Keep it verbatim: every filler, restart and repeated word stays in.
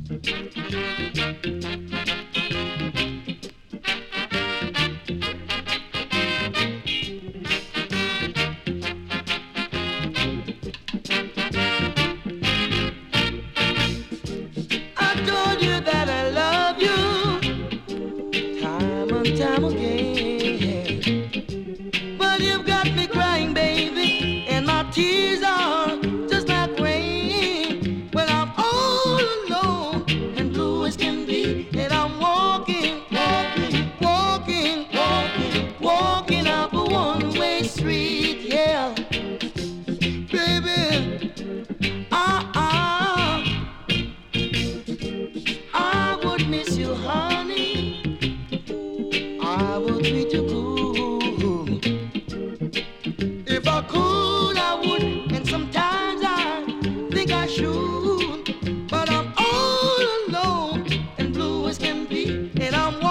I told you that I love you time and time again. But you've got me crying, baby, and my tears are just like rain. When I'm all alone and blue as can be, and I'm walking, walking, walking, walking, walking up a one-way street, yeah. Baby, ah, ah, I would miss you, honey. I would treat you good. If I could, I would, and sometimes I think I should. But I'm all alone and blue as can be, and I'm